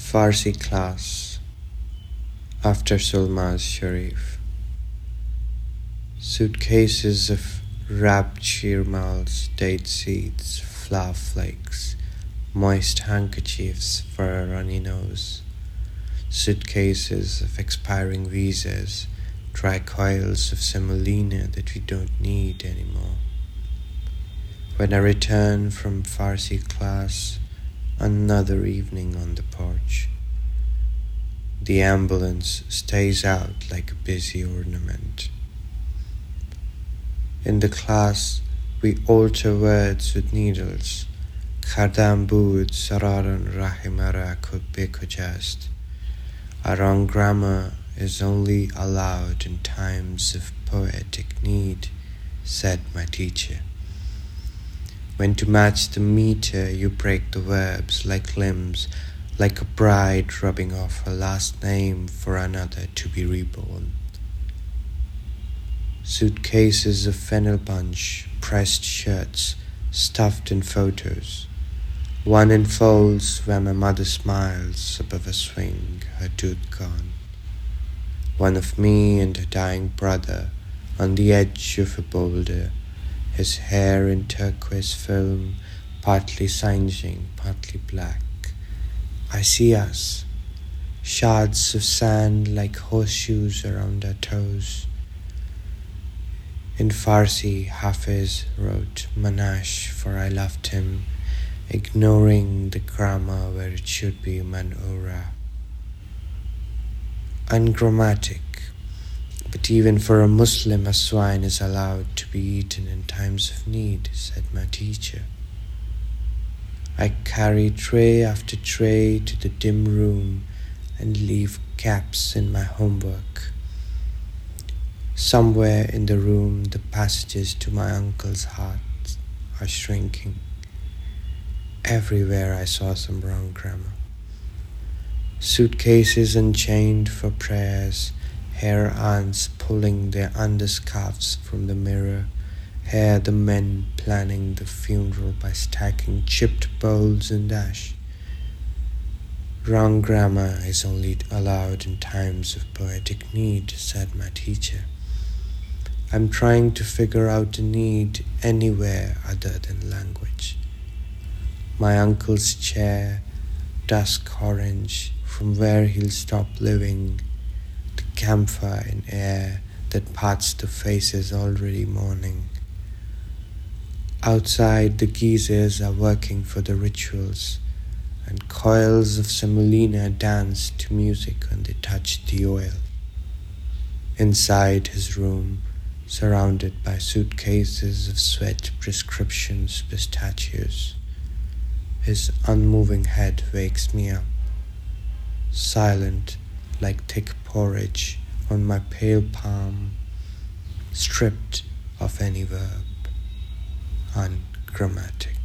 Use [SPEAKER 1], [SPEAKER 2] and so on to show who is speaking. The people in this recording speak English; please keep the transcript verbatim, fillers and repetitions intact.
[SPEAKER 1] Farsi class after Sulmaz Sharif. Suitcases of wrapped sheermals, date seeds, flour flakes, moist handkerchiefs for a runny nose, suitcases of expiring visas, dry coils of semolina that we don't need anymore. When I return from Farsi class, another evening on the porch, the ambulance stays out like a busy ornament. In the class, we alter words with needles. Khardam bud sararan rahimara khud bekujast. Our wrong grammar is only allowed in times of poetic need, said my teacher. When to match the meter, you break the verbs like limbs, like a bride rubbing off her last name for another to be reborn. Suitcases of fennel bunch, pressed shirts, stuffed in photos. One in folds where my mother smiles above a swing, her tooth gone. One of me and a dying brother on the edge of a boulder, his hair in turquoise film, partly singeing, partly black. I see us, shards of sand like horseshoes around our toes. In Farsi, Hafiz wrote Manash, for I loved him, ignoring the grammar where it should be Manura. Ungrammatic, but even for a Muslim, a swine is allowed to be eaten in times of need, said my teacher. I carry tray after tray to the dim room and leave gaps in my homework. Somewhere in the room, the passages to my uncle's heart are shrinking. Everywhere I saw some wrong grammar. Suitcases unchained for prayers, hair aunts pulling their underscarves from the mirror, hair the men planning the funeral by stacking chipped bowls and ash. Wrong grammar is only allowed in times of poetic need, said my teacher. I'm trying to figure out a need anywhere other than language. My uncle's chair, dusk orange, from where he'll stop living, the camphor in air that parts the faces already mourning. Outside, the geezers are working for the rituals, and coils of semolina dance to music when they touch the oil. Inside his room, surrounded by suitcases of sweat, prescriptions, pistachios, his unmoving head wakes me up, silent like thick porridge on my pale palm, stripped of any verb, ungrammatic.